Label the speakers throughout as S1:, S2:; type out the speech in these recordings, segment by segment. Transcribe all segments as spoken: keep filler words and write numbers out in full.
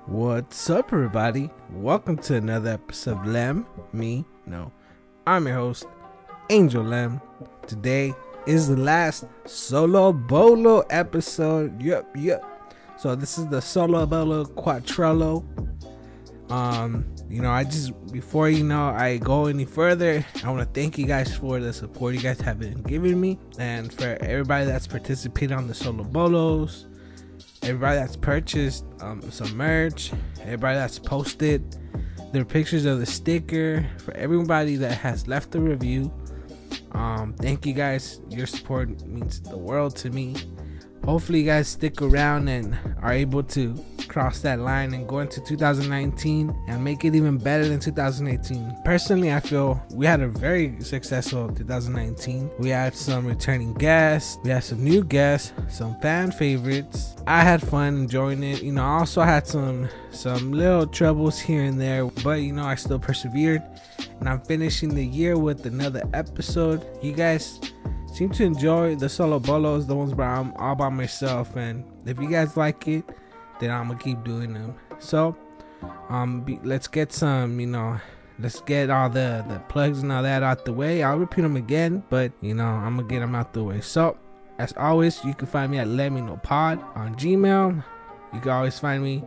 S1: What's up, everybody? Welcome to another episode of Lem. Me, no, I'm your host, Angel Lem. Today is the last Solo Bolo episode. Yup, yup. So this is the Solo Bolo Quattrello. Um, you know, I just before you know I go any further, I want to thank you guys for the support you guys have been giving me, and for everybody that's participated on the Solo Bolos. Everybody that's purchased um, some merch, everybody that's posted their pictures of the sticker, for everybody that has left a review, um, thank you guys. Your support means the world to me. Hopefully you guys stick around and are able to cross that line and go into two thousand nineteen and make it even better than two thousand eighteen. Personally, I feel we had a very successful two thousand nineteen. We had some returning guests, we had some new guests, some fan favorites. I had fun enjoying it. You know, I also had some some little troubles here and there, but you know, I still persevered, and I'm finishing the year with another episode. You guys seem to enjoy the Solo Bolos, the ones where I'm all by myself, and if you guys like it, then I'm gonna keep doing them. So um be, let's get some, you know, let's get all the the plugs and all that out the way. I'll repeat them again, but you know, I'm gonna get them out the way. So as always, you can find me at Let Me Know Pod on Gmail. You can always find me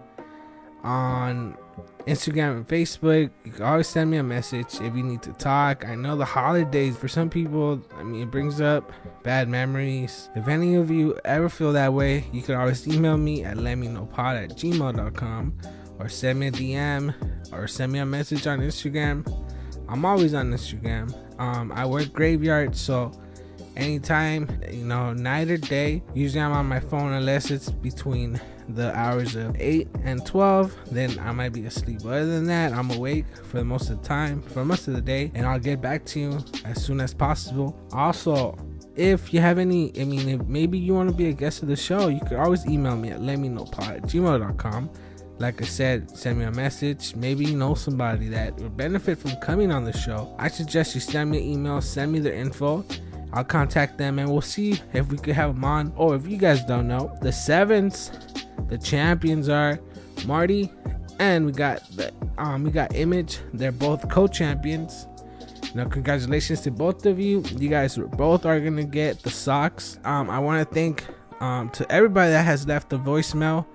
S1: on Instagram and Facebook. You can always send me a message if you need to talk. I know the holidays, for some people, I mean, it brings up bad memories. If any of you ever feel that way, you can always email me at letmenowpod at gmail dot com, or send me a D M, or send me a message on Instagram. I'm always on Instagram. um I work graveyard, so anytime, you know, night or day, usually I'm on my phone unless it's between the hours of eight and twelve, then I might be asleep. But other than that, I'm awake for most of the time, for most of the day, and I'll get back to you as soon as possible. Also, if you have any, I mean, if maybe you want to be a guest of the show, you can always email me at letmenowpod at gmail dot com. Like I said, send me a message. Maybe you know somebody that would benefit from coming on the show. I suggest you send me an email, send me their info. I'll contact them and we'll see if we could have them on. Or if you guys don't know, the Sevens, the champions are Marty, and we got the um we got Image. They're both co-champions. Now, congratulations to both of you. You guys both are gonna get the socks. Um, I want to thank um to everybody that has left a voicemail.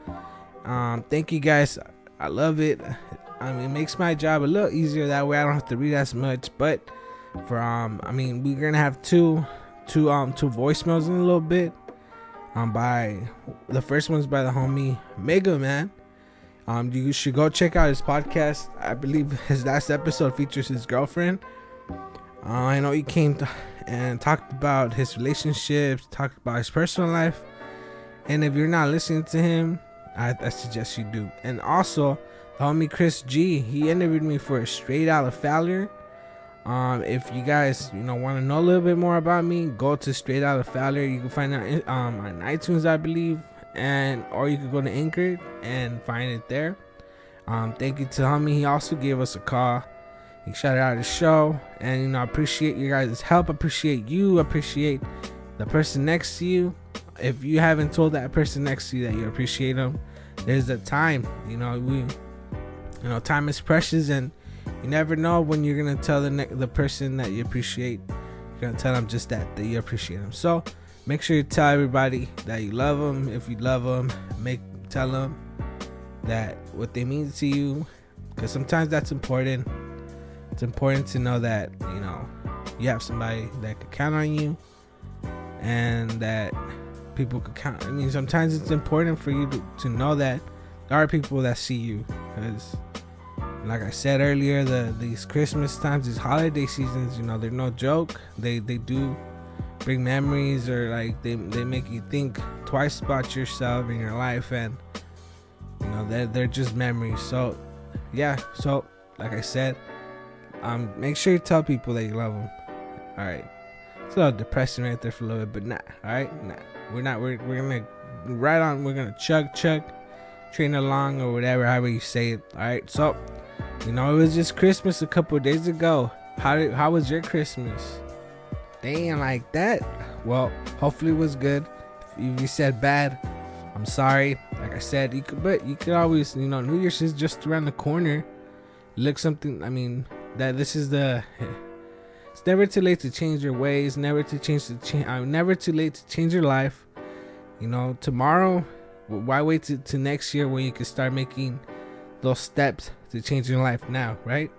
S1: Um, thank you guys. I love it. I mean, it makes my job a little easier that way. I don't have to read as much. But for um, I mean, we're gonna have two, two um, two voicemails in a little bit. Um, by the first one's by the homie Mega Man. Um, you should go check out his podcast. I believe his last episode features his girlfriend. Uh, I know he came to, and talked about his relationships, talked about his personal life. And if you're not listening to him, I, I suggest you do. And also, the homie Chris G, he interviewed me for Straight Outta Failure. Um, if you guys, you know, want to know a little bit more about me, go to Straight Outta Failure. You can find it um, on iTunes, I believe, and or you can go to Anchor and find it there. Um, thank you to homie. He also gave us a call. He shouted out his show, and you know, I appreciate you guys' help. I appreciate you. I appreciate the person next to you. If you haven't told that person next to you that you appreciate them, there's a time. You know, we, you know, time is precious, and you never know when you're gonna tell the ne- the person that you appreciate. You're gonna tell them just that that you appreciate them. So make sure you tell everybody that you love them. If you love them, make tell them that what they mean to you, because sometimes that's important. It's important to know that, you know, you have somebody that could count on you, and that people could count. I mean, sometimes it's important for you to, to know that there are people that see you, because like I said earlier, the these Christmas times, these holiday seasons, you know, they're no joke. They they do bring memories, or like they they make you think twice about yourself and your life, and you know, they're they're just memories. So yeah, so like I said, um, make sure you tell people that you love them. All right, it's a little depressing right there for a little bit, but nah, all right, nah, we're not. We're we're gonna right on. We're gonna chug chug, train along, or whatever, however you say it. All right, so. You know, it was just Christmas a couple of days ago. How did, how was your Christmas? Dang, like that. Well, hopefully it was good. If you said bad, I'm sorry. Like I said, you could, but you could always, you know, New Year's is just around the corner. Look something. I mean, that this is the. It's never too late to change your ways. Never to change the. Cha- uh, never too late to change your life. You know, tomorrow. Why wait to, to next year when you can start making those steps to change your life now, right?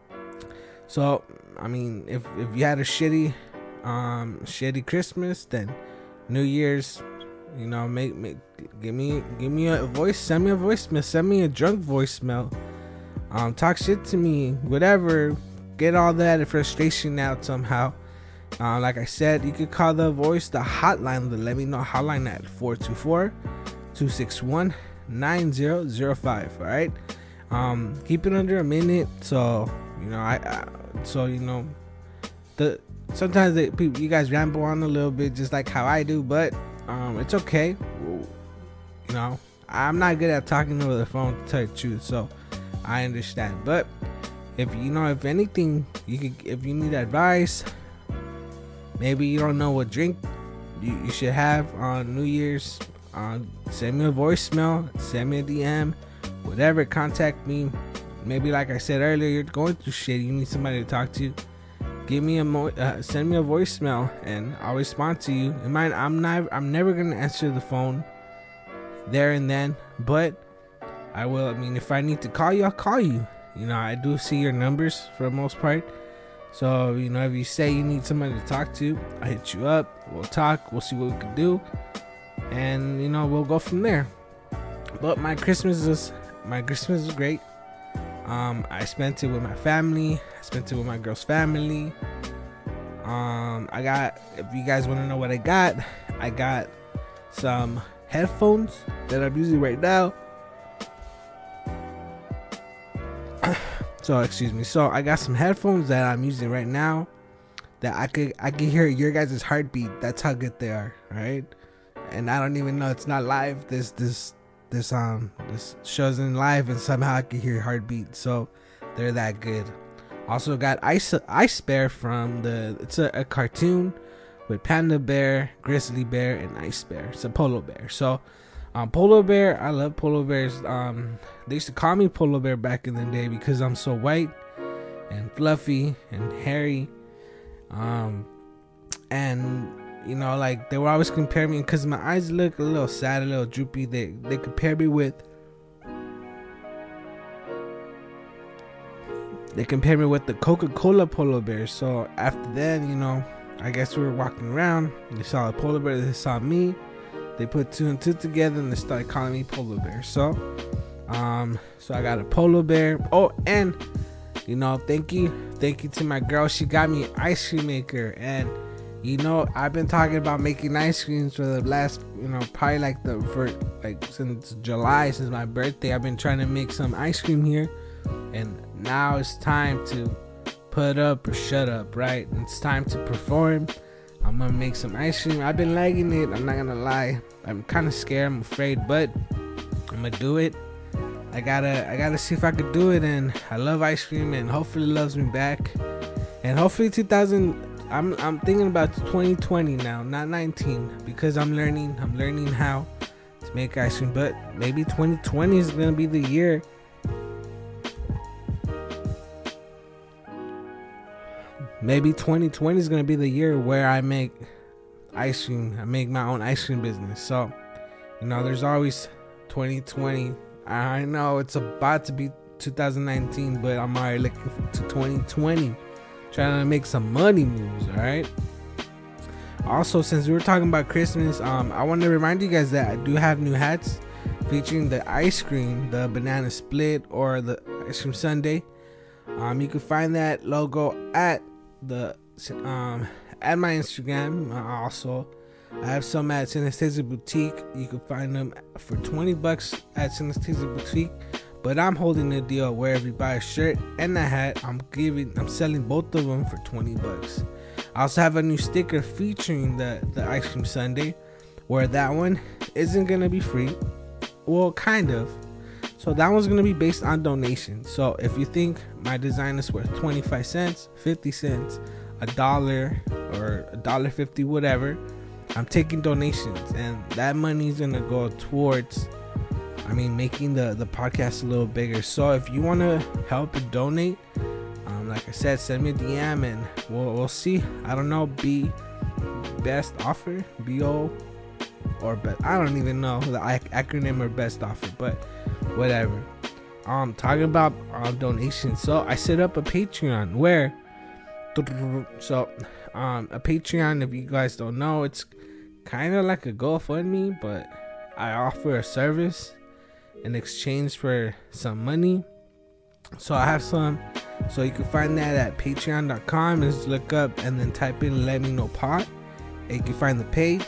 S1: So, I mean, if if you had a shitty, um, shitty Christmas, then New Year's. You know, make make give me give me a voice, send me a voicemail, send me a drunk voicemail. Um, talk shit to me, whatever. Get all that frustration out somehow. Uh, like I said, you could call the voice the hotline, the let me know hotline at four two four, two six one, nine zero zero five. All right. Um, keep it under a minute. So you know, I, I so you know, the sometimes they, people, you guys ramble on a little bit, just like how I do, but. Um, it's okay. You know, I'm not good at talking over the phone, to tell you the truth, so I understand. But if you know, if anything, you could, if you need advice, maybe you don't know what drink you, you should have on New Year's, uh, send me a voicemail, send me a D M, whatever. Contact me. Maybe, like I said earlier, you're going through shit. You need somebody to talk to. Give me a mo- uh, send me a voicemail and I'll respond to you. In mind, I'm not, I'm never gonna answer the phone there and then, but I will. I mean, if I need to call you, I'll call you. You know, I do see your numbers for the most part. So you know, if you say you need somebody to talk to, I hit you up. We'll talk. We'll see what we can do, and you know, we'll go from there. But my Christmas is my Christmas is great. Um, I spent it with my family. I spent it with my girl's family. Um, I got, if you guys want to know what I got, I got some headphones that I'm using right now. So, excuse me. So, I got some headphones that I'm using right now that I could, I could hear your guys' heartbeat. That's how good they are, right? And I don't even know, it's not live. This, this, This um this show's in live and somehow I can hear your heartbeat, so they're that good. Also got Ice Ice Bear from the it's a, a cartoon with Panda Bear, Grizzly Bear, and Ice Bear. It's a polar bear. So um polar bear, I love polar bears. Um they used to call me polar bear back in the day because I'm so white and fluffy and hairy. Um and you know, like they were always comparing me because my eyes look a little sad, a little droopy. They they compare me with they compare me with the Coca-Cola polar bear. So after then, you know, I guess we were walking around. They saw a polar bear. They saw me. They put two and two together and they started calling me polar bear. So, um, so I got a polar bear. Oh, and you know, thank you, thank you to my girl. She got me an ice cream maker and. You know, I've been talking about making ice creams for the last, you know, probably like the for like since July, since my birthday. I've been trying to make some ice cream here, and now it's time to put up or shut up, right? It's time to perform. I'm gonna make some ice cream. I've been lagging it. I'm not gonna lie. I'm kind of scared. I'm afraid, but I'm gonna do it. I gotta, I gotta see if I could do it. And I love ice cream, and hopefully it loves me back. And hopefully two thousand. I'm I'm thinking about twenty twenty now, not nineteen, because I'm learning I'm learning how to make ice cream. But maybe twenty twenty is gonna be the year. Maybe twenty twenty is gonna be the year where I make ice cream. I make my own ice cream business. So, you know, there's always twenty twenty. I know it's about to be two thousand nineteen, but I'm already looking to twenty twenty. Trying to make some money moves, all right? Also, since we were talking about Christmas, um, I want to remind you guys that I do have new hats featuring the ice cream, the banana split, or the ice cream sundae. Um, you can find that logo at the um at my Instagram. Uh, also, I have some at Synesthesia Boutique. You can find them for twenty bucks at Synesthesia Boutique. But I'm holding a deal where if you buy a shirt and a hat, I'm giving, I'm selling both of them for twenty bucks. I also have a new sticker featuring the, the ice cream sundae, where that one isn't gonna be free. Well, kind of. So that one's gonna be based on donations. So if you think my design is worth twenty-five cents, fifty cents, a dollar, or a dollar fifty, whatever, I'm taking donations, and that money is gonna go towards, I mean, making the the podcast a little bigger. So if you want to help and donate, um, like I said, send me a D M and we'll we'll see. I don't know, B best offer, B O, or but I don't even know the acronym or best offer, but whatever. Um, talking about uh, donations. So I set up a Patreon where, so um, a Patreon, if you guys don't know, it's kind of like a GoFundMe, but I offer a service in exchange for some money. So I have some, so you can find that at patreon dot com. Just look up and then type in Let Me Know Pod, and you can find the page.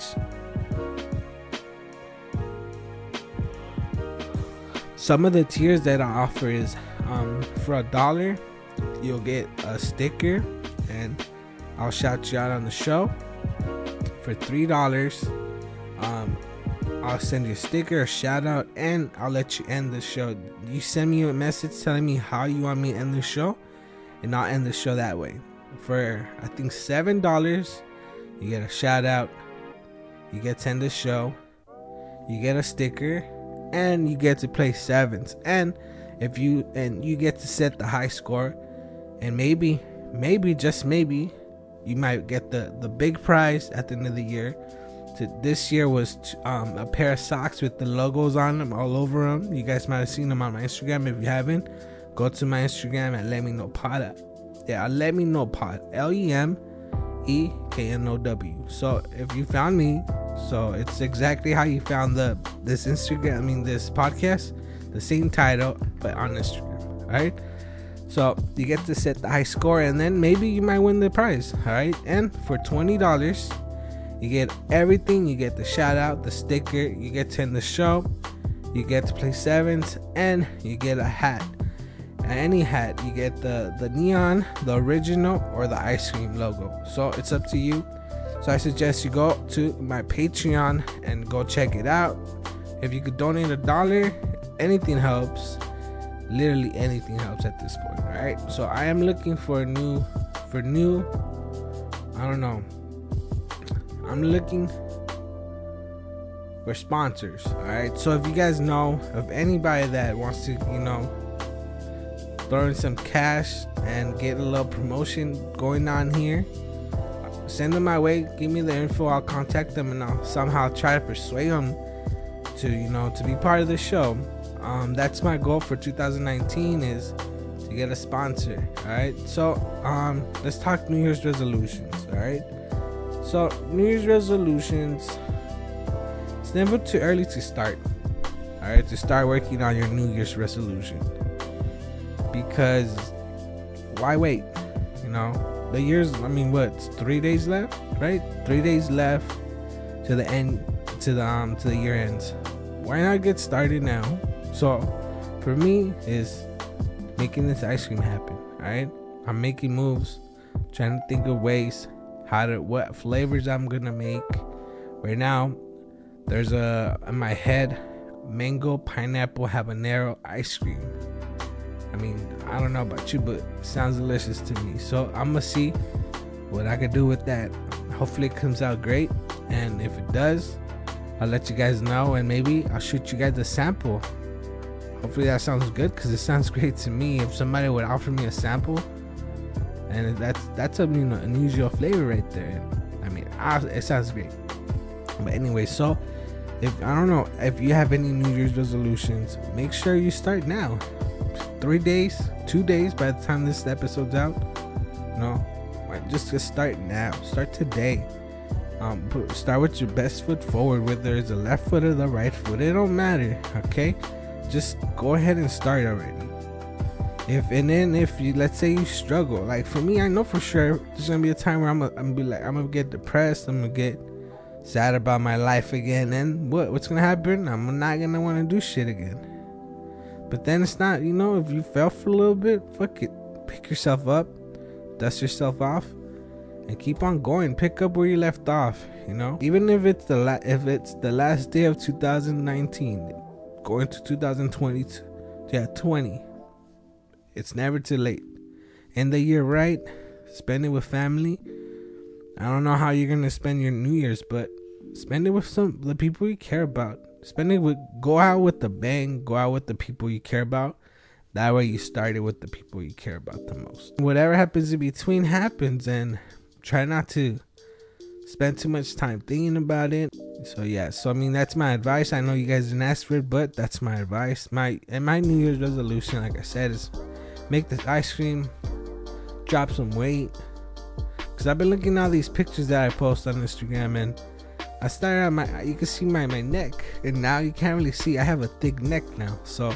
S1: Some of the tiers that I offer is um, for a dollar, you'll get a sticker, and I'll shout you out on the show. For three dollars, um, I'll send you a sticker, a shout out, and I'll let you end the show. You send me a message telling me how you want me to end the show, and I'll end the show that way. For I think seven dollars, you get a shout out, you get to end the show, you get a sticker, and you get to play sevens. And if you and you get to set the high score, and maybe, maybe just maybe, you might get the the big prize at the end of the year. To, this year was t- um, a pair of socks with the logos on them all over them. You guys might have seen them on my Instagram. If you haven't, go to my Instagram at Let Me Know Pod. Yeah, Let Me Know Pod. L E M E K N O W. So if you found me, so it's exactly how you found the this Instagram. I mean this podcast, the same title, but on Instagram. All right. So you get to set the high score, and then maybe you might win the prize. All right. And for twenty dollars, you get everything. You get the shout out, the sticker, you get to end the show, you get to play sevens, and you get a hat. Any hat, you get the the neon, the original, or the ice cream logo. So it's up to you. So I suggest you go to my Patreon and go check it out. If you could donate a dollar, anything helps. Literally anything helps at this point. All right. So I am looking for new, for new. I don't know. I'm looking for sponsors. All right. So if you guys know of anybody that wants to, you know, throw in some cash and get a little promotion going on here, send them my way. Give me the info. I'll contact them and I'll somehow try to persuade them to, you know, to be part of the show. Um, that's my goal for two thousand nineteen, is to get a sponsor. All right. So um, let's talk New Year's resolutions. All right. So New Year's resolutions. It's never too early to start. All right, to start working on your New Year's resolution. Because why wait? You know, the year's, I mean, what, it's three days left, right? Three days left to the end, to the um, to the year ends. Why not get started now? So, for me, is making this ice cream happen. All right, I'm making moves, trying to think of ways how to, what flavors I'm gonna make. Right now, there's a in my head, mango, pineapple, habanero ice cream. I mean, I don't know about you, but it sounds delicious to me. So I'm gonna see what I can do with that. Hopefully it comes out great, and if it does, I'll let you guys know, and maybe I'll shoot you guys a sample. Hopefully that sounds good, because it sounds great to me. If somebody would offer me a sample, and that's that's a, you know, unusual flavor right there. I mean, I, it sounds great. But anyway, so if I don't know if you have any New Year's resolutions, make sure you start now. Three days, two days by the time this episode's out. No, just just start now. Start today. Um, put, start with your best foot forward, whether it's the left foot or the right foot. It don't matter. Okay, just go ahead and start already. If and then if you, let's say you struggle, like for me, I know for sure there's gonna be a time where I'm gonna, I'm gonna be like, I'm gonna get depressed. I'm gonna get sad about my life again. And what what's gonna happen? I'm not gonna want to do shit again. But then it's not, you know, if you fell for a little bit, fuck it. Pick yourself up, dust yourself off, and keep on going. Pick up where you left off, you know. Even if it's the la- if it's the last day of two thousand nineteen, going to two thousand twenty-two, yeah, twenty. It's never too late. End the year right, spend it with family. I don't know how you're gonna spend your New Year's, but spend it with some the people you care about. Spend it with go out with the bang. Go out with the people you care about. That way you started with the people you care about the most. Whatever happens in between happens, and try not to spend too much time thinking about it. So yeah, so I mean that's my advice. I know you guys didn't ask for it, but that's my advice. My and my New Year's resolution, like I said, is make this ice cream, drop some weight. Cause I've been looking at all these pictures that I post on Instagram, and I started on my you can see my, my neck, and now you can't really see. I have a thick neck now. So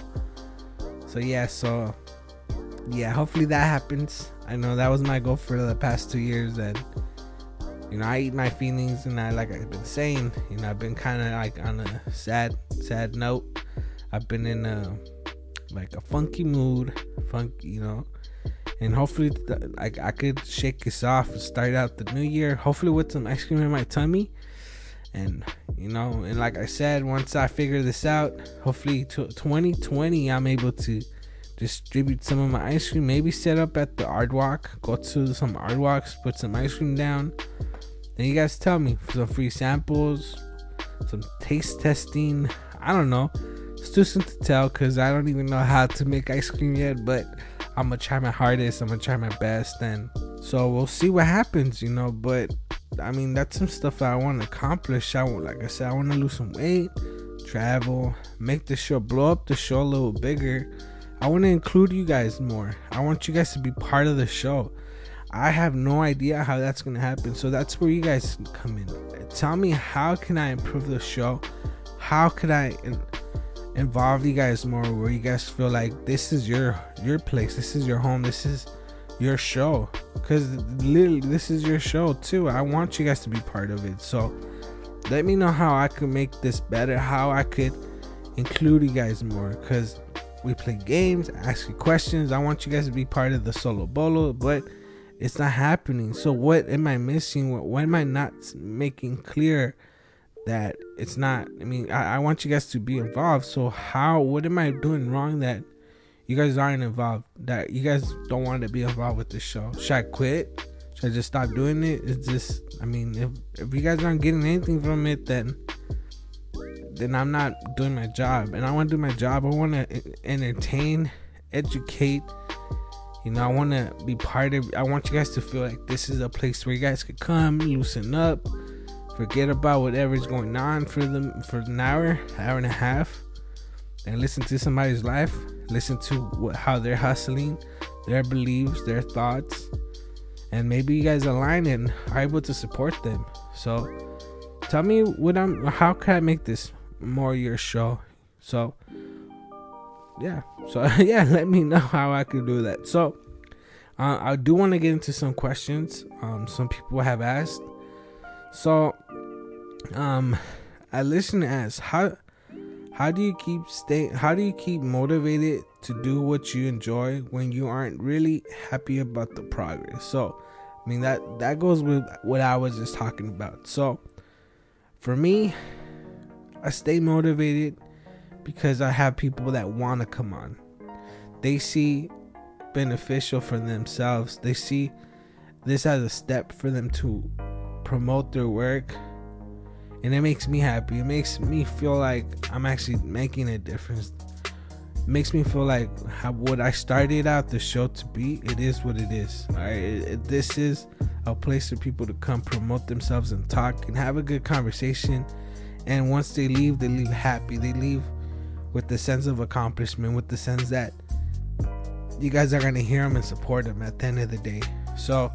S1: so yeah, so yeah, hopefully that happens. I know that was my goal for the past two years, and you know, I eat my feelings, and I, like I've been saying, you know, I've been kind of like on a sad, sad note. I've been in a, like a funky mood, funky, you know, and hopefully th- I, I could shake this off and start out the new year, hopefully with some ice cream in my tummy. And, you know, and like I said, once I figure this out, hopefully to twenty twenty, I'm able to distribute some of my ice cream, maybe set up at the Aardwalk, go to some Aardwalks, put some ice cream down. Then you guys tell me some free samples, some taste testing. I don't know. It's too soon to tell because I don't even know how to make ice cream yet. But I'm going to try my hardest. I'm going to try my best. And so we'll see what happens, you know. But, I mean, that's some stuff I want to accomplish. I want, like I said, I want to lose some weight, travel, make the show, blow up the show a little bigger. I want to include you guys more. I want you guys to be part of the show. I have no idea how that's going to happen. So that's where you guys come in. Tell me, how can I improve the show? How could I in- involve you guys more, where you guys feel like this is your your place, this is your home, this is your show? Because literally this is your show too. I want you guys to be part of it. So let me know how I could make this better, how I could include you guys more. Because we play games, ask you questions. I want you guys to be part of the Solo Bolo, but it's not happening. So what am I missing? What, what am I not making clear that it's not? I mean, I, I want you guys to be involved. So how, what am I doing wrong that you guys aren't involved? That you guys don't want to be involved with the show? Should I quit? Should I just stop doing it? It's just, I mean, if, if you guys aren't getting anything from it, then then I'm not doing my job. And I want to do my job. I want to entertain, educate. You know, I want to be part of, I want you guys to feel like this is a place where you guys could come, loosen up, forget about whatever's going on for them for an hour, hour and a half, and listen to somebody's life, listen to what, how they're hustling, their beliefs, their thoughts, and maybe you guys align and are able to support them. So tell me what I'm, how can I make this more your show? So yeah, so yeah, let me know how I can do that. So uh, I do want to get into some questions um some people have asked. So um I listen to ask, how how do you keep stay how do you keep motivated to do what you enjoy when you aren't really happy about the progress? So I mean, that that goes with what I was just talking about. So for me, I stay motivated because I have people that want to come on. They see beneficial for themselves. They see this as a step for them to promote their work, and it makes me happy. It makes me feel like I'm actually making a difference. It makes me feel like how what I started out the show to be, it is what it is. All right, it, it, this is a place for people to come promote themselves and talk and have a good conversation. And once they leave, they leave happy. They leave with the sense of accomplishment, with the sense that you guys are going to hear them and support them at the end of the day. So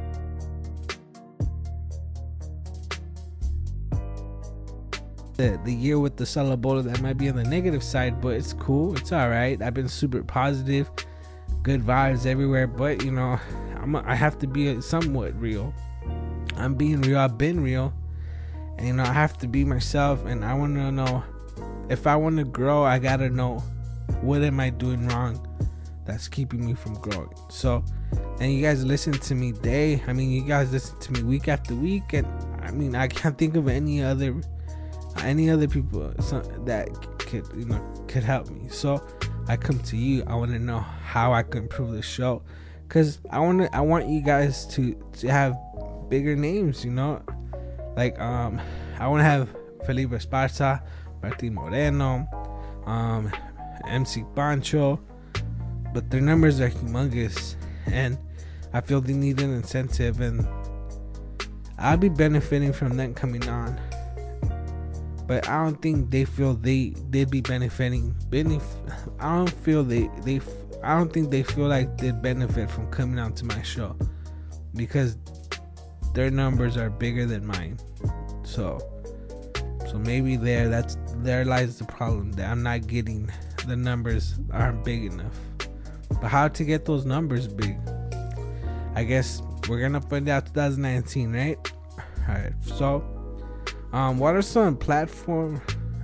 S1: the, the year with the Solo Bolo, that might be on the negative side, but it's cool. It's all right. I've been super positive, good vibes everywhere. But, you know, I'm, I have to be somewhat real. I'm being real. I've been real. And, you know, I have to be myself. And I want to know, if I want to grow, I got to know, what am I doing wrong that's keeping me from growing? So, and you guys listen to me day. I mean, you guys listen to me week after week. And, I mean, I can't think of any other any other people that could, you know, could help me. So I come to you. I want to know how I can improve the show, because I want to I want you guys to to have bigger names, you know. Like um I want to have Felipe Esparza, Martin Moreno, um, M C Pancho, but their numbers are humongous, and I feel they need an incentive, and I'll be benefiting from them coming on. But I don't think they feel they they'd be benefiting. Benef- I don't feel they they. I don't think they feel like they'd benefit from coming on to my show, because their numbers are bigger than mine. So, so maybe there that's there lies the problem, that I'm not getting the numbers aren't big enough. But how to get those numbers big? I guess we're gonna find out twenty nineteen, right? All right. So, um, what are some platform?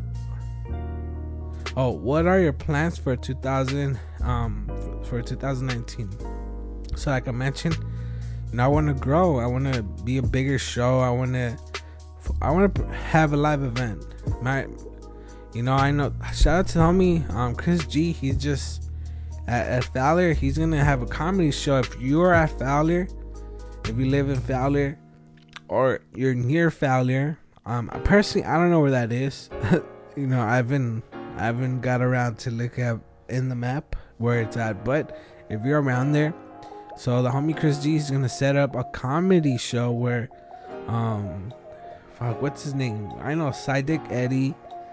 S1: Oh, what are your plans for two thousand um for two thousand nineteen? So, like I mentioned, you know, I want to grow. I want to be a bigger show. I want to, I want to have a live event. My, you know, I know. Shout out to homie um Chris G. He's just at, at Fowler. He's gonna have a comedy show. If you are at Fowler, if you live in Fowler, or you're near Fowler, um, personally, I don't know where that is. You know, I've been, I haven't got around to look at in the map where it's at. But if you're around there, so the homie Chris G is gonna set up a comedy show where, um, fuck, what's his name? I know Sidic Eddie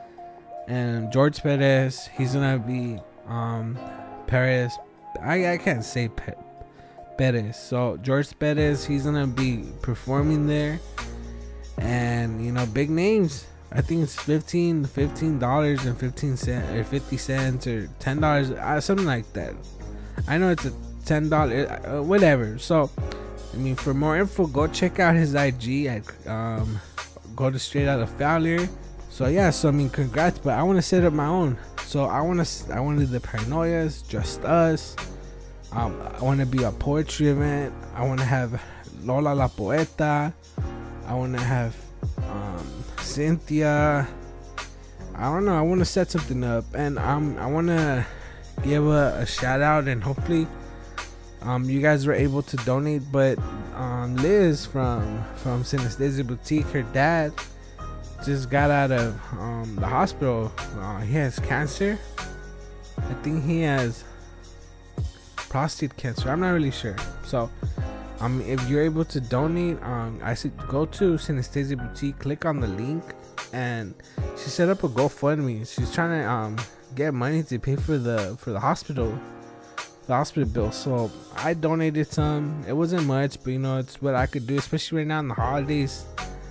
S1: and George Perez. He's gonna be um Perez. I I can't say Pe- Perez. So George Perez, he's gonna be performing there, and you know, big names. I think it's fifteen fifteen dollars and fifteen cents or fifty cents or ten dollars, uh, something like that. I know it's a ten dollars, uh, whatever. So, I mean, for more info, go check out his I G at um, go to Straight Out of Fowler. So yeah, so I mean, congrats. But I want to set up my own. So I want to, I want to do the Paranoias, Just Us. Um, I want to be a poetry event. I want to have Lola La Poeta. I want to have um, Cynthia. I don't know. I want to set something up, and um, I want to give a, a shout out, and hopefully, um, you guys were able to donate. But um, Liz from from Synesthesia Boutique, her dad just got out of um, the hospital. Uh, he has cancer. I think he has prostate cancer. I'm not really sure. So, um, if you're able to donate, um, I said go to Synesthesia Boutique, click on the link, and she set up a GoFundMe. She's trying to um get money to pay for the for the hospital, the hospital bill. So I donated some. It wasn't much, but you know, it's what I could do, especially right now in the holidays.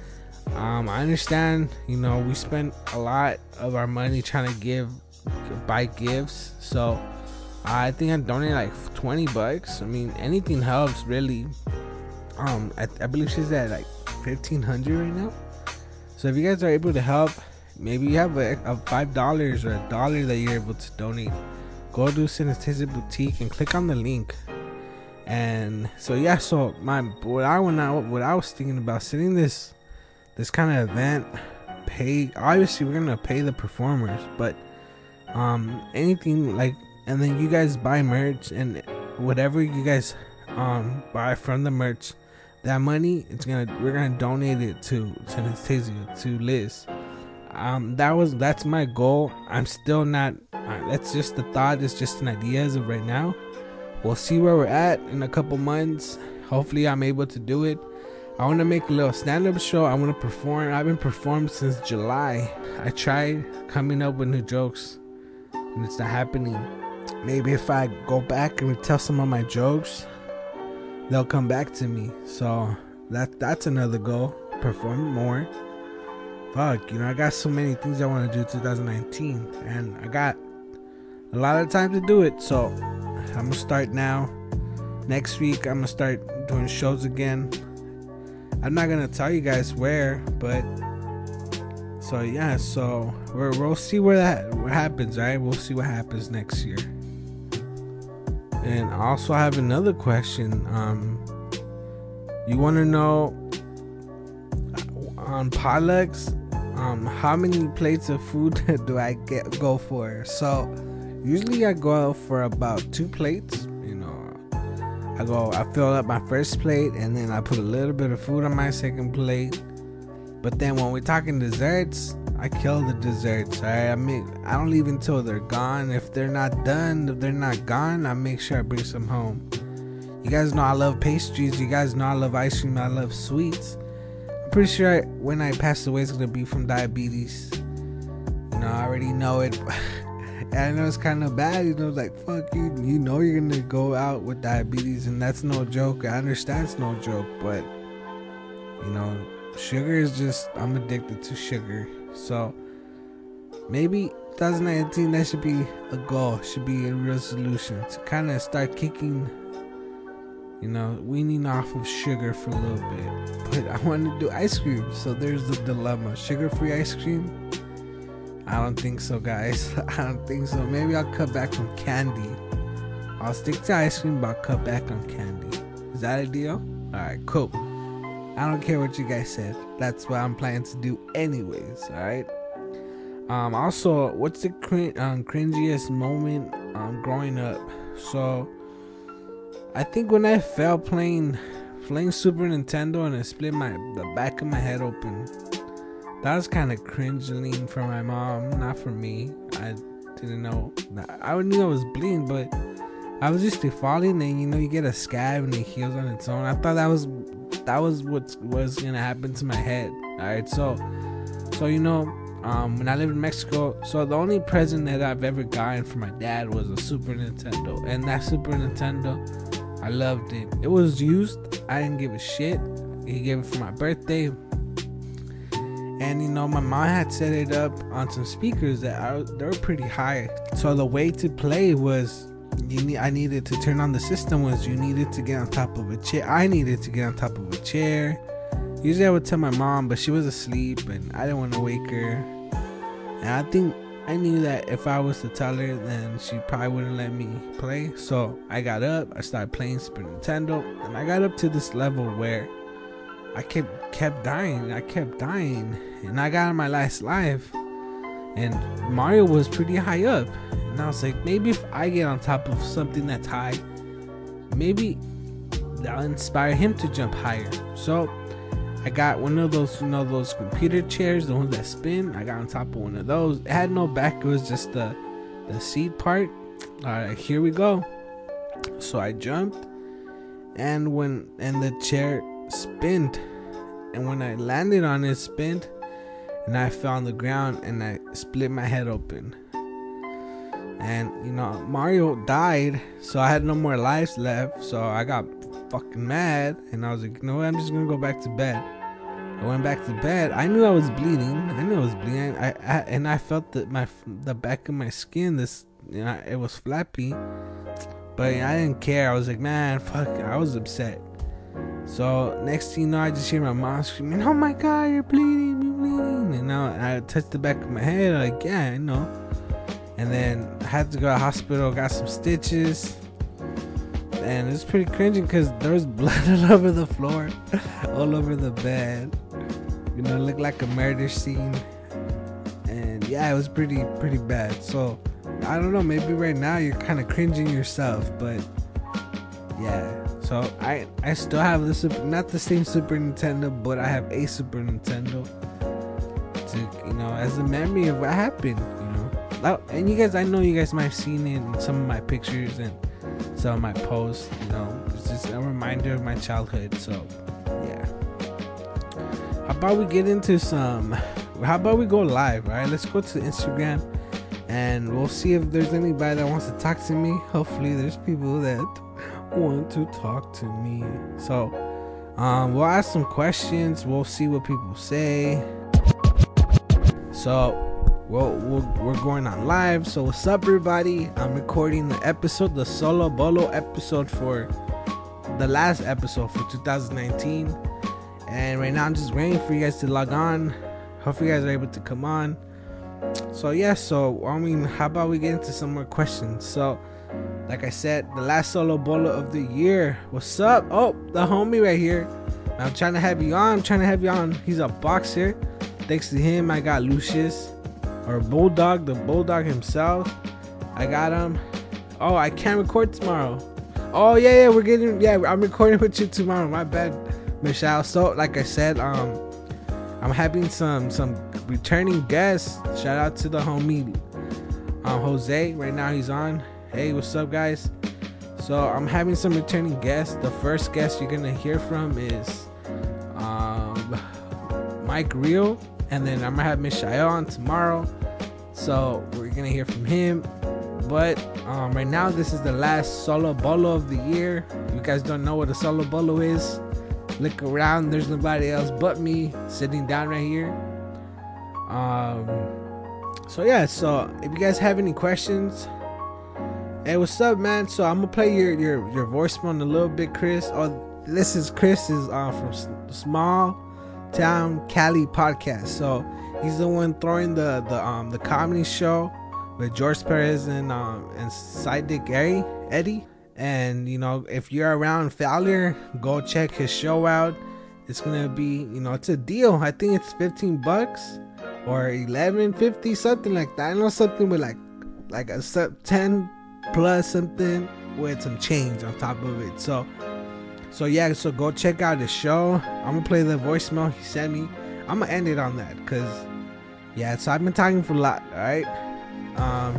S1: Um, I understand, you know, we spent a lot of our money trying to give, buy gifts. So I think I donated like twenty bucks. I mean, anything helps, really. Um, I, I believe she's at like fifteen hundred right now. So if you guys are able to help, maybe you have a, a five dollars or a dollar that you're able to donate, go to Synesthesia Boutique and click on the link. And so yeah, so my what I went out, what I was thinking about setting this this kind of event, pay obviously we're gonna pay the performers, but um anything like, and then you guys buy merch, and whatever you guys um buy from the merch, that money, it's gonna we're gonna donate it to Synesthesia, to Liz. Um that was that's my goal. I'm still not uh, that's just the thought, it's just an idea as of right now. We'll see where we're at in a couple months. Hopefully I'm able to do it. I want to make a little stand-up show. I want to perform. I've been performing since July. I tried coming up with new jokes, and it's not happening. Maybe if I go back and tell some of my jokes, they'll come back to me. So that that's another goal. Perform more. Fuck, you know, I got so many things I want to do twenty nineteen, and I got a lot of time to do it. So I'm gonna start now. Next week I'm gonna start doing shows again. I'm not gonna tell you guys where, but so yeah, so we're, we'll see where that what happens, right? We'll see what happens next year. And also I have another question. Um, you want to know on potlucks, um, how many plates of food do I get go for? So usually I go for about two plates. I go, I fill up my first plate, and then I put a little bit of food on my second plate, But then when we're talking desserts, I kill the desserts. Alright, I make I don't leave until they're gone. If they're not done, if they're not gone, I make sure I bring some home. You guys know I love pastries. You guys know I love ice cream. I love sweets. I'm pretty sure I, when I pass away, it's gonna be from diabetes. You know, I already know it. And I know it's kind of bad. You know, like fuck you. You know you're gonna go out with diabetes, and that's no joke. I understand it's no joke, but you know, sugar is just. I'm addicted to sugar. So maybe twenty nineteen, that should be a goal. Should be a resolution to kind of start kicking. You know, weaning off of sugar for a little bit. But I want to do ice cream, so there's the dilemma. Sugar-free ice cream? I don't think so, guys. I don't think so. Maybe I'll cut back on candy. I'll stick to ice cream, but I'll cut back on candy. Is that a deal? Alright, cool. I don't care what you guys said. That's what I'm planning to do anyways, alright? Um, also, what's the cring- um, cringiest moment um, growing up? So... I think when I fell playing playing Super Nintendo and I split my the back of my head open, that was kind of cringing for my mom, not for me. I didn't know. I knew I was bleeding, but I was just falling, and you know you get a scab and it heals on its own. I thought that was that was what was gonna happen to my head. All right, so so you know, um, when I lived in Mexico, so the only present that I've ever gotten from my dad was a Super Nintendo, and that Super Nintendo, I loved it. It was used. I didn't give a shit. He gave it for my birthday. And you know, my mom had set it up on some speakers that are they were pretty high. So the way to play was you need I needed to turn on the system was you needed to get on top of a chair. I needed to get on top of a chair. Usually I would tell my mom, but she was asleep and I didn't want to wake her. And I think I knew that if I was to tell her, then she probably wouldn't let me play. So I got up, I started playing Super Nintendo, and I got up to this level where I kept kept dying. I kept dying, and I got on my last life. And Mario was pretty high up, and I was like, maybe if I get on top of something that's high, maybe that'll inspire him to jump higher. So I got one of those, you know, those computer chairs, the ones that spin. I got on top of one of those. It had no back. It was just the the seat part. All right, here we go. So I jumped, and when and the chair spinned, and when I landed on it, it spinned, and I fell on the ground, and I split my head open. And you know, Mario died, so I had no more lives left. So I got fucking mad, and I was like, you know what, I'm just gonna go back to bed. I went back to bed. I knew I was bleeding. I knew I was bleeding. I, I and I felt that my the back of my skin, this, you know, it was flappy, but I didn't care. I was like, man, fuck. I was upset. So next thing you know, I just hear my mom screaming, "Oh my god, you're bleeding, you're bleeding!" And now I touched the back of my head, like, yeah, I know. And then I had to go to the hospital, got some stitches. And it's pretty cringing because there was blood all over the floor, all over the bed. You know, it looked like a murder scene. And yeah, it was pretty, pretty bad. So I don't know, maybe right now you're kind of cringing yourself, but yeah. So I, I still have the super, not the same Super Nintendo, but I have a Super Nintendo to, you know, as a memory of what happened. You know, and you guys, I know you guys might have seen it in some of my pictures and some of my posts, you know, it's just a reminder of my childhood. So yeah, how about we get into some, how about we go live? All right, let's go to Instagram and we'll see if there's anybody that wants to talk to me. Hopefully there's people that want to talk to me. So um we'll ask some questions, we'll see what people say. So Well, we're going on live. So what's up, everybody? I'm recording the episode, the Solo Bolo episode for the last episode for two thousand nineteen. And right now I'm just waiting for you guys to log on. Hopefully you guys are able to come on. So yeah, so I mean, how about we get into some more questions? So like I said, the last Solo Bolo of the year. What's up? Oh, the homie right here. I'm trying to have you on. I'm trying to have you on. He's a boxer. Thanks to him, I got Lucius. Or Bulldog, the Bulldog himself. I got him. Oh, I can't record tomorrow. Oh yeah, yeah, we're getting, yeah, I'm recording with you tomorrow. My bad, Michelle. So like I said, um, I'm having some some returning guests. Shout out to the homie um, Jose. Right now he's on. Hey, what's up, guys? So I'm having some returning guests. The first guest you're gonna hear from is um, Mike Real, and then I'm gonna have Miss Shael on tomorrow. So we're gonna hear from him. But um, right now, this is the last solo bolo of the year. If you guys don't know what a solo bolo is, look around. There's nobody else but me sitting down right here. Um. So yeah. So if you guys have any questions, hey, what's up, man? So I'm gonna play your your your voicemail in a little bit, Chris. Oh, this is Chris is uh, from S- Small Town Cali podcast. So he's the one throwing the the um the comedy show with George Perez and um and Sidekick Eddie Eddie. And you know, if you're around Fowler, go check his show out. It's gonna be, you know, it's a deal. I think it's fifteen bucks or eleven fifty, something like that. I know something with like like a sub ten plus something with some change on top of it. So so yeah, so go check out the show. I'm gonna play the voicemail he sent me. I'm gonna end it on that because yeah, so I've been talking for a lot. All right. Um.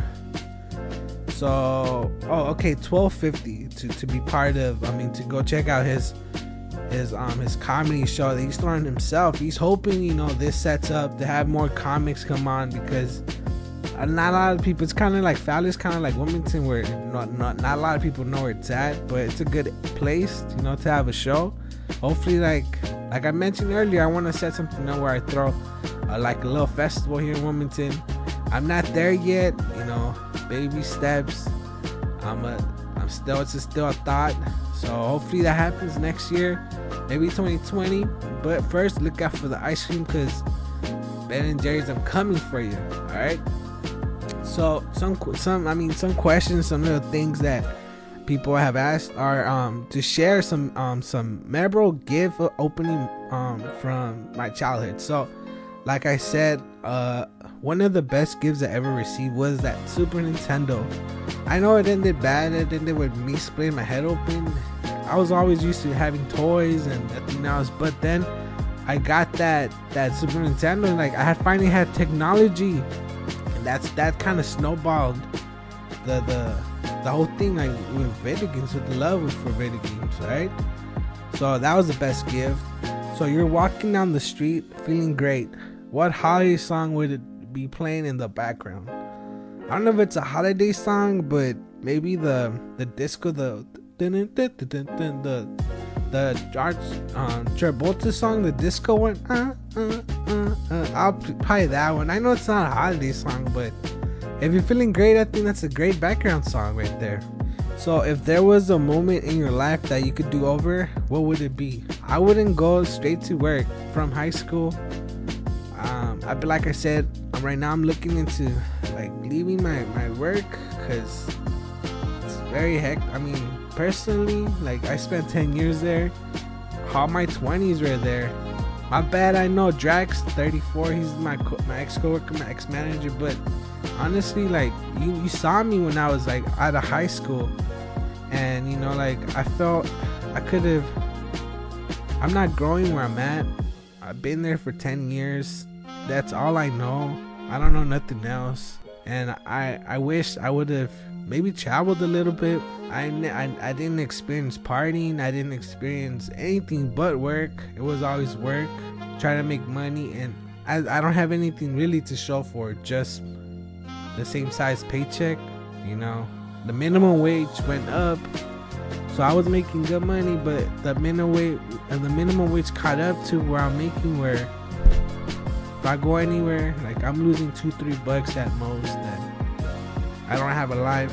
S1: So oh, okay, twelve fifty to to be part of. I mean, to go check out his his um his comedy show that he's throwing himself. He's hoping, you know, this sets up to have more comics come on because not a lot of people. It's kind of like Fowler's, kind of like Wilmington, where not not not a lot of people know where it's at, but it's a good place, you know, to have a show. Hopefully, like like I mentioned earlier, I want to set something up where I throw uh, like a little festival here in Wilmington. I'm not there yet, you know, baby steps. I'm a, I'm still, it's still a thought. So hopefully that happens next year, maybe twenty twenty. But first, look out for the ice cream because Ben and Jerry's, I'm coming for you. All right. So some, some, I mean, some questions, some little things that people have asked are um to share some um some memorable gift opening um from my childhood. So, like I said, uh. one of the best gifts I ever received was that Super Nintendo. I know it ended bad. It ended with me splitting my head open. I was always used to having toys and nothing else, but then I got that that Super Nintendo, and like I had finally had technology, and that's that kind of snowballed the the the whole thing, like with video games, with the love for video games, right? So that was the best gift. So you're walking down the street feeling great. What holiday song would it be playing in the background? I don't know if it's a holiday song, but maybe the the disco, the the the the George um, Travolta song, the disco one. Uh, uh, uh, uh. I'll play that one. I know it's not a holiday song, but if you're feeling great, I think that's a great background song right there. So if there was a moment in your life that you could do over, what would it be? I wouldn't go straight to work from high school. Um, I like I said, right now I'm looking into like leaving my, my work because it's very heck. I mean, personally, like I spent ten years there. All my twenties were there. My bad, I know Drax thirty-four. He's my co- my ex coworker, my ex manager. But honestly, like you, you saw me when I was like out of high school, and you know, like I felt I could have. I'm not growing where I'm at. I've been there for ten years. That's all I know. I don't know nothing else. And I I wish I would have maybe traveled a little bit. I, I, I didn't experience partying. I didn't experience anything but work. It was always work. Trying to make money. And I, I don't have anything really to show for it. Just the same size paycheck. You know, the minimum wage went up. So I was making good money. But the minimum wage, and the minimum wage caught up to where I'm making where if I go anywhere, like I'm losing two, three bucks at most, then I don't have a life.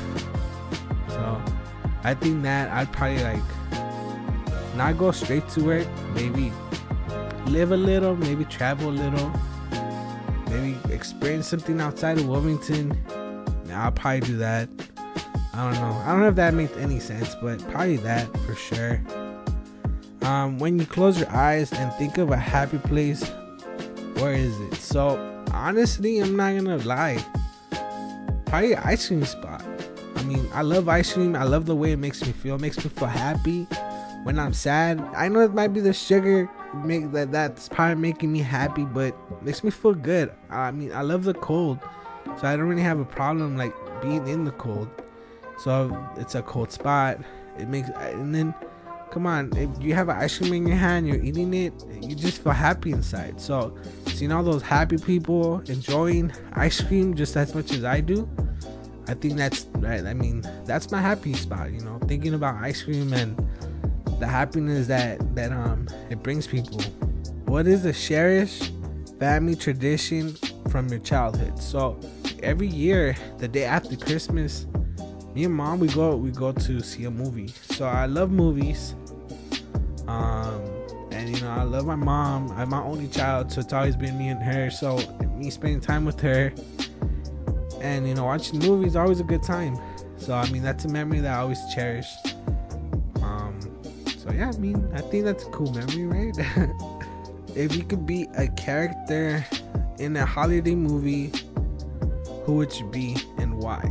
S1: So I think that I'd probably like not go straight to work, maybe live a little, maybe travel a little, maybe experience something outside of Wilmington. Now I'll probably do that. I don't know. I don't know if that makes any sense, but probably that for sure. Um, when you close your eyes and think of a happy place, where is it? So honestly, I'm not gonna lie, probably an ice cream spot. I mean, I love ice cream. I love the way it makes me feel. It makes me feel happy. when I'm sad. I know it might be the sugar make that that's probably making me happy, but it makes me feel good. I mean, I love the cold, so I don't really have a problem like being in the cold. So it's a cold spot. It makes, and then come on, if you have an ice cream in your hand, you're eating it, you just feel happy inside. So seeing all those happy people enjoying ice cream just as much as I do, I think that's right. I mean, that's my happy spot, you know, thinking about ice cream and the happiness that that um it brings people. What is a cherished family tradition from your childhood? So every year, the day after Christmas, me and mom we go we go to see a movie. So I love movies, um and you know I love my mom. I'm my only child, so it's always been me and her. So me spending time with her and you know watching movies is always a good time. So I mean, that's a memory that I always cherish. um so yeah, I mean, I think that's a cool memory, right? If you could be a character in a holiday movie, who would you be and why?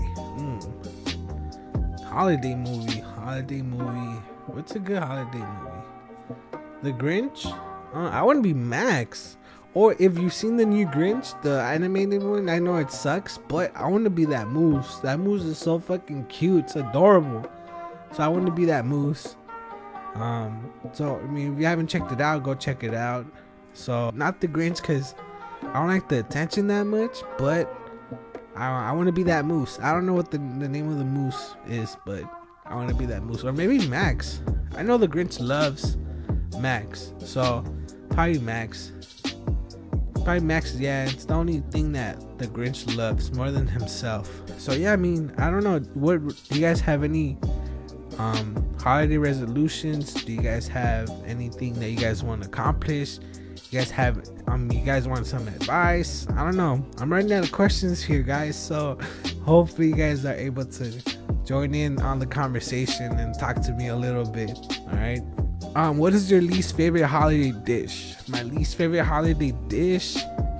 S1: mm. Holiday movie holiday movie what's a good holiday movie? The Grinch? uh, I want to be Max. Or if you've seen the new Grinch, the animated one, I know it sucks, but I want to be that moose. That moose is so fucking cute. It's adorable. So I want to be that moose. Um, so, I mean, if you haven't checked it out, go check it out. So, not the Grinch, because I don't like the attention that much, but I, I want to be that moose. I don't know what the, the name of the moose is, but I want to be that moose. Or maybe Max. I know the Grinch loves Max. So, probably Max. Probably Max, yeah, it's the only thing that the Grinch loves more than himself. So yeah, I mean, I don't know. What do you guys have any um holiday resolutions? Do you guys have anything that you guys want to accomplish? You guys have um you guys want some advice? I don't know. I'm running out of questions here, guys. So hopefully you guys are able to join in on the conversation and talk to me a little bit. All right. Um, what is your least favorite holiday dish? My least favorite holiday dish?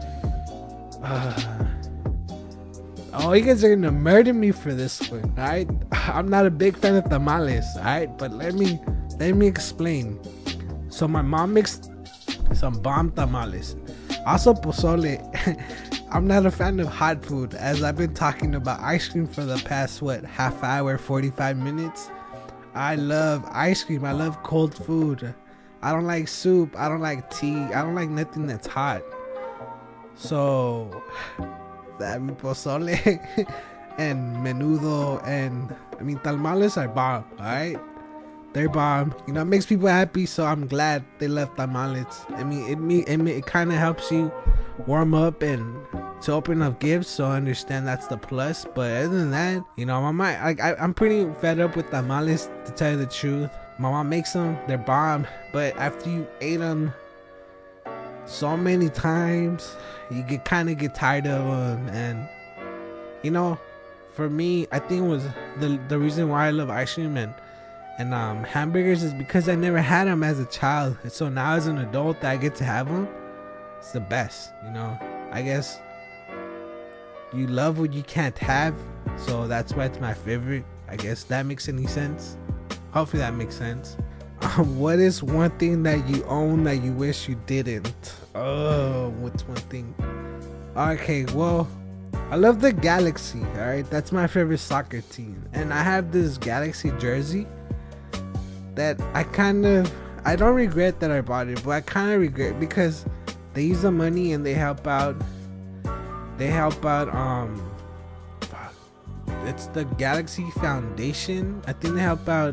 S1: Uh, oh, you guys are gonna murder me for this one, alright? I'm not a big fan of tamales, alright? But let me let me explain. So my mom makes some bomb tamales. Also pozole. I'm not a fan of hot food, as I've been talking about ice cream for the past what half hour, forty-five minutes. I love ice cream. I love cold food. I don't like soup. I don't like tea. I don't like nothing that's hot. So that pozole and menudo and I mean tamales are bomb, alright? They're bomb. You know, it makes people happy, so I'm glad they love tamales. I mean, it me it, it kind of helps you warm up and to open up gifts, so I understand that's the plus. But other than that, you know, my mom, I, I, I'm pretty fed up with tamales, to tell you the truth. My mom makes them, they're bomb, but after you ate them so many times, you get kind of get tired of them. And you know, for me, I think it was the the reason why I love ice cream and and um hamburgers is because I never had them as a child, and so now as an adult that I get to have them, it's the best. You know, I guess you love what you can't have, so that's why it's my favorite. I guess that makes any sense. Hopefully that makes sense. Um, what is one thing that you own that you wish you didn't? Oh, what's one thing? Okay, well, I love the Galaxy. All right, that's my favorite soccer team, and I have this Galaxy jersey that I kind of, I don't regret that I bought it, but I kind of regret because they use the money and they help out. They help out. Um, it's the Galaxy Foundation. I think they help out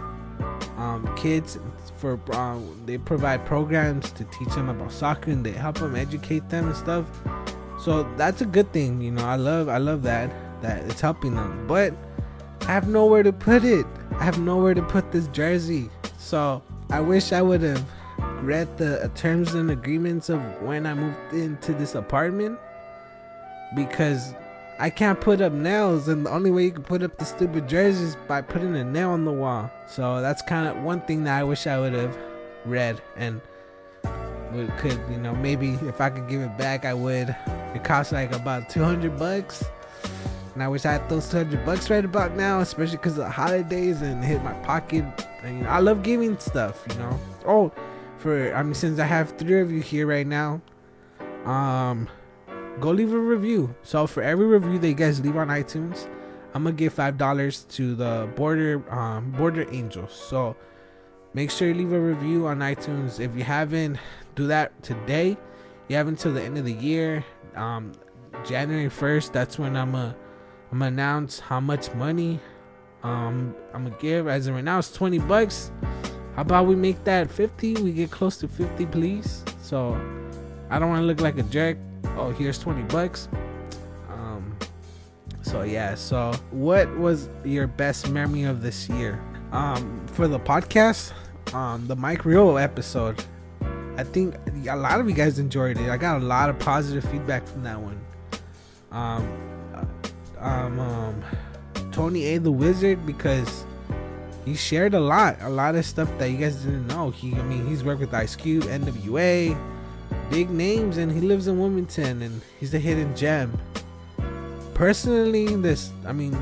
S1: um kids for um they provide programs to teach them about soccer, and they help them educate them and stuff. So that's a good thing, you know. I love I love that that it's helping them, but I have nowhere to put it. I have nowhere to put this jersey. So I wish I would have read the terms and agreements of when I moved into this apartment, because I can't put up nails, and the only way you can put up the stupid jersey is by putting a nail on the wall. So that's kind of one thing that I wish I would have read, and we could, you know, maybe if I could give it back, I would. It costs like about two hundred bucks. And I wish I had those two hundred bucks right about now, especially because of the holidays and hit my pocket. And, you know, I love giving stuff, you know. Oh, for I mean, since I have three of you here right now, um, go leave a review. So for every review that you guys leave on iTunes, I'm gonna give five dollars to the Border um, Border Angels. So make sure you leave a review on iTunes. If you haven't, do that today. You have until the end of the year, um, January first. That's when I'm gonna I'm gonna announce how much money um I'm gonna give. As of right now, it's twenty bucks. How about we make that fifty? We get close to fifty, please. So I don't want to look like a jerk. Oh, here's twenty bucks. Um. So yeah. So what was your best memory of this year? Um, for the podcast, um, the Mike Rio episode. I think a lot of you guys enjoyed it. I got a lot of positive feedback from that one. Um. Um, um, Tony A the Wizard, because he shared a lot, a lot of stuff that you guys didn't know. He, I mean, he's worked with Ice Cube, N W A, big names, and he lives in Wilmington, and he's a hidden gem. Personally, this, I mean,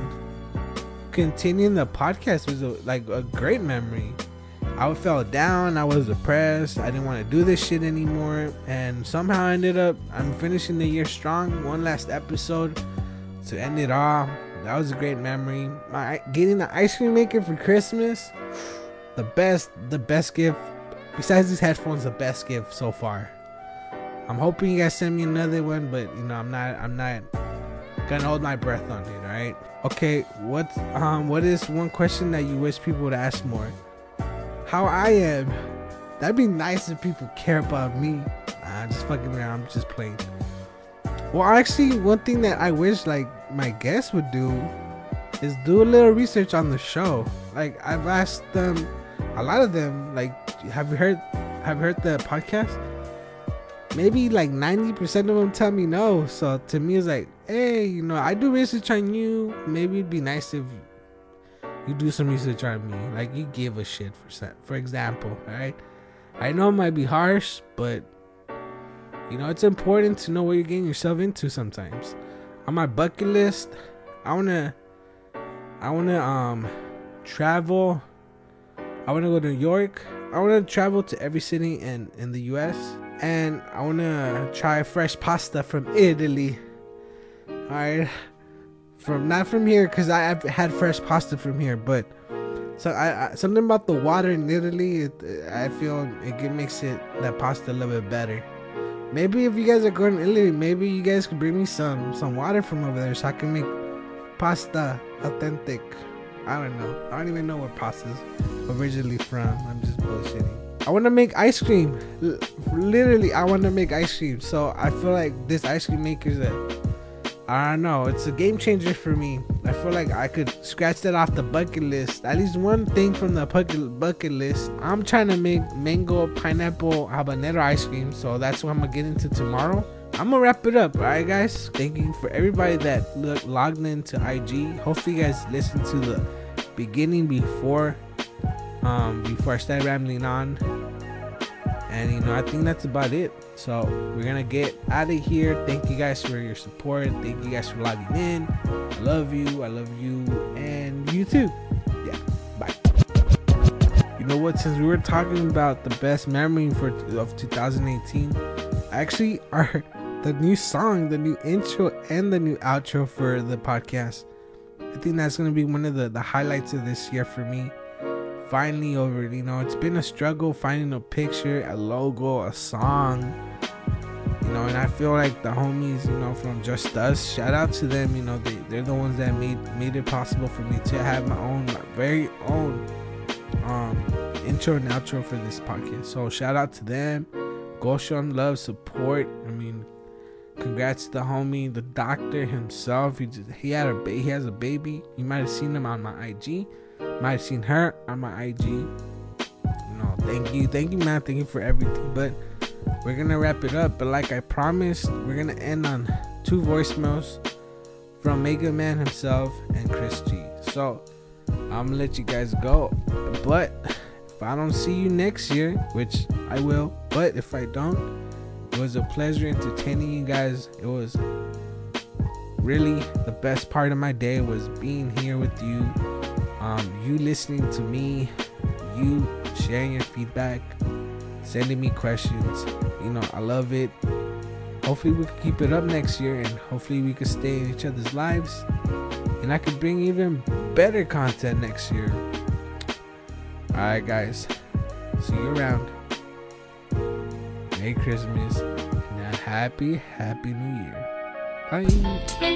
S1: continuing the podcast was a, like a great memory. I fell down, I was depressed, I didn't want to do this shit anymore, and somehow I ended up, I'm finishing the year strong. One last episode to end it all. That was a great memory. My getting the ice cream maker for Christmas, the best the best gift besides these headphones, the best gift so far. I'm hoping you guys send me another one, but you know, I'm not I'm not gonna hold my breath on it. All right, okay, what um what is one question that you wish people would ask more? How I am. That'd be nice if people care about me. Nah, I'm just fucking around, I'm just playing. Well, actually, one thing that I wish like my guests would do is do a little research on the show. Like, I've asked them, a lot of them, like, have you heard have you heard the podcast? Maybe like ninety percent of them tell me no. So to me, it's like, hey, you know, I do research on you. Maybe it'd be nice if you do some research on me. Like, you give a shit for for example, all right? I know it might be harsh, but you know, it's important to know what you're getting yourself into sometimes. On my bucket list, I wanna, I wanna um, travel. I wanna go to New York. I wanna travel to every city in in the U S and I wanna try fresh pasta from Italy. All right, from not from here, cause I, I've had fresh pasta from here, but so I, I something about the water in Italy. It, I feel it, it makes it that pasta a little bit better. Maybe if you guys are going to Italy, maybe you guys could bring me some some water from over there so I can make pasta authentic. I don't know. I don't even know where pasta's originally from. I'm just bullshitting. I want to make ice cream. L- literally, I want to make ice cream. So I feel like this ice cream maker is a, I don't know, it's a game changer for me. I feel like I could scratch that off the bucket list. At least one thing from the bucket bucket list. I'm trying to make mango, pineapple, habanero ice cream. So that's what I'm going to get into tomorrow. I'm going to wrap it up. Alright, guys. Thank you for everybody that look, logged into I G. Hopefully you guys listened to the beginning before, um, before I started rambling on. And, you know, I think that's about it. So we're going to get out of here. Thank you guys for your support. Thank you guys for logging in. I love you. I love you. And you too. Yeah. Bye. You know what? Since we were talking about the best memory for of two thousand eighteen, actually, our the new song, the new intro, and the new outro for the podcast, I think that's going to be one of the, the highlights of this year for me. Finally over, you know, it's been a struggle finding a picture, a logo, a song, you know, and I feel like the homies, you know, from Just Us, shout out to them, you know, they, they're the ones that made made it possible for me to have my own, my very own um intro and outro for this podcast. So shout out to them. Go show them love, support. I mean, congrats to the homie, the doctor himself. He just he had a ba- he has a baby. You might have seen him on my I G. Might have seen her on my I G. You know, thank you, thank you, man, thank you for everything. But we're gonna wrap it up. But like I promised, we're gonna end on two voicemails from Mega Man himself and Chris G. So I'm gonna let you guys go. But if I don't see you next year, which I will, but if I don't, it was a pleasure entertaining you guys. It was really the best part of my day was being here with you, um, you listening to me, you sharing your feedback, sending me questions. You know, I love it. Hopefully we can keep it up next year, and hopefully we can stay in each other's lives, and I can bring even better content next year. Alright guys, see you around. Merry Christmas and a happy, happy New Year. Bye.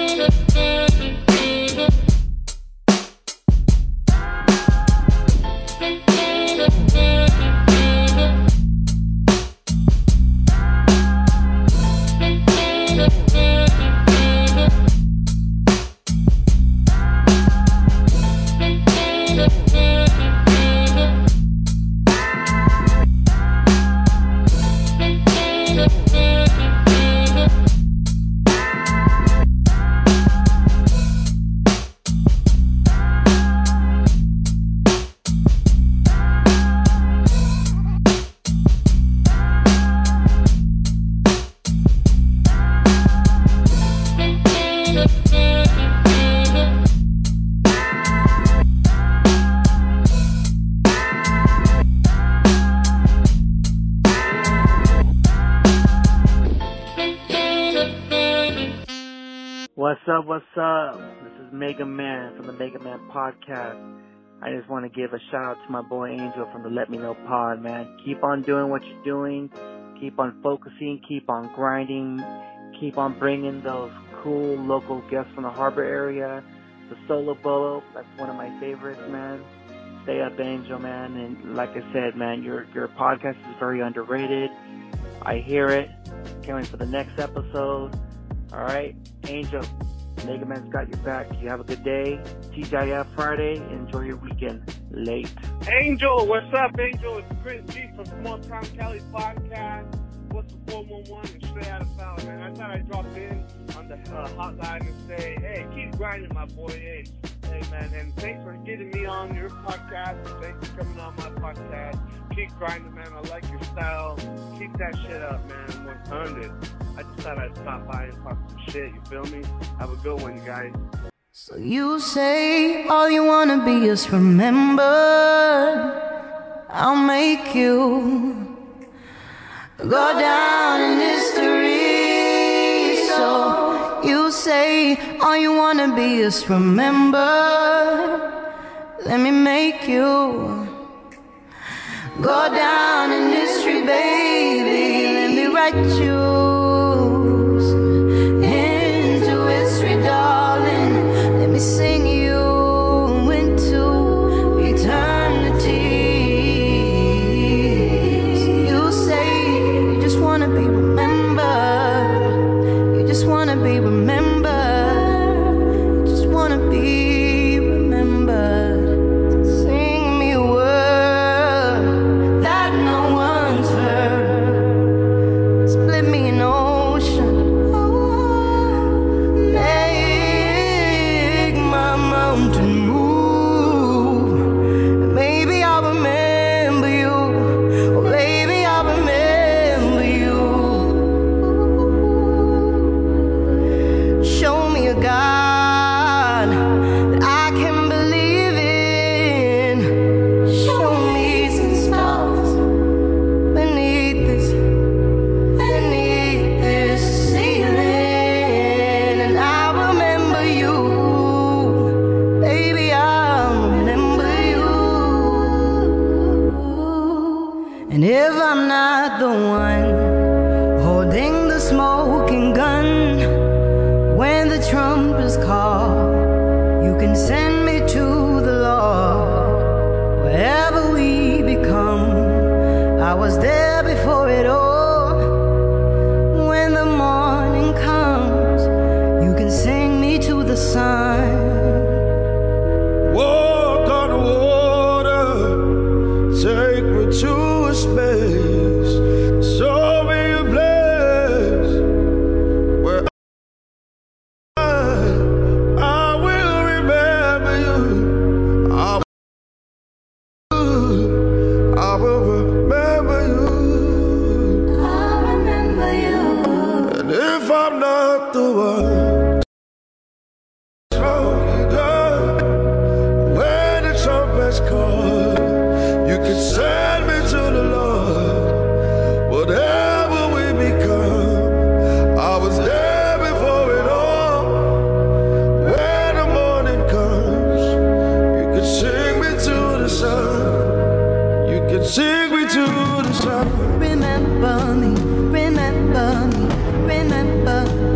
S2: What's up, what's up? This is Mega Man from the Mega Man Podcast. I just want to give a shout out to my boy Angel from the Let Me Know Pod, man. Keep on doing what you're doing. Keep on focusing. Keep on grinding. Keep on bringing those cool local guests from the harbor area. The Solo Bolo, that's one of my favorites, man. Stay up, Angel, man. And like I said, man, your your podcast is very underrated. I hear it. Can't wait for the next episode. All right, Angel, Mega Man's got your back. You have a good day. T G I F Friday. Enjoy your weekend. Late.
S3: Angel, what's up, Angel? It's Chris G from Small Town Cali Podcast. What's the four one one and straight out of Fallon, man? I thought I'd drop in on the uh, hotline and say, hey, keep grinding, my boy. Hey, hey, man, and thanks for getting me on your podcast. Thanks for coming on my podcast. Keep grinding, man. I like your style. Keep that shit up, man. one hundred. I just thought I'd stop by and talk some shit. You feel me? Have a good one, you guys.
S4: So you say all you wanna be is remembered. I'll make you go down in history. So you say all you wanna be is remembered. Let me make you go down in history, baby. Let me write you into history, darling. Let me sing you into eternity. You say you just wanna be remembered. You just wanna be remembered. You just wanna be remembered. Sing me a word that no one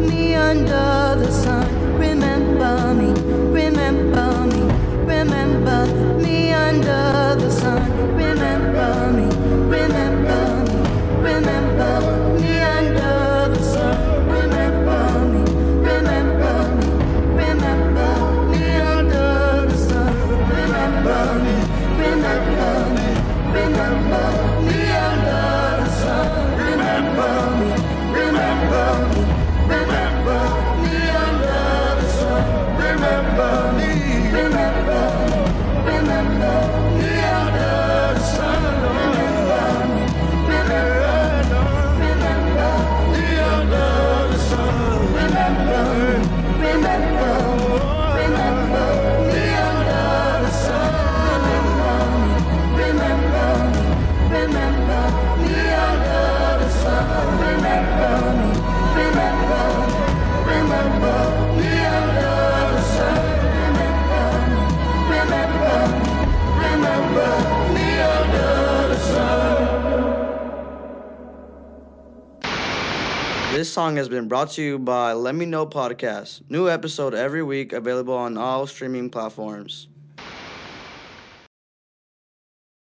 S4: me under the sun. Remember me, remember me, remember me under the sun. Remember me, remember me, remember me under the sun. Remember me, remember me, remember me under the sun. Remember me, remember me, remember me under the sun. Remember me, remember me, remember me under the sun. Remember me, remember me, remember me under the sun. Remember me, remember, remember me under the sun. Remember me, remember, remember me under the sun. Remember me, remember me, remember me under the sun. Remember me, remember, remember me under the sun. Remember me, remember, remember me under the sun.
S5: This song has been brought to you by Let Me Know Podcast. New episode every week, available on all streaming platforms.